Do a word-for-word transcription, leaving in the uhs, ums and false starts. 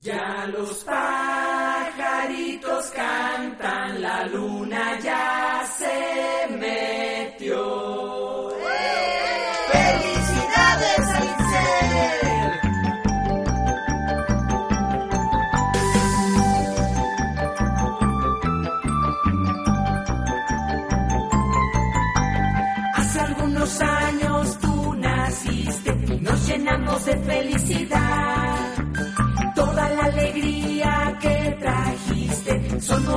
Ya los pajaritos cantan, la luna ya se metió. ¡Felicidades, Itzel! Hace algunos años tú naciste y nos llenamos de felicidad. Toda la alegría que trajiste son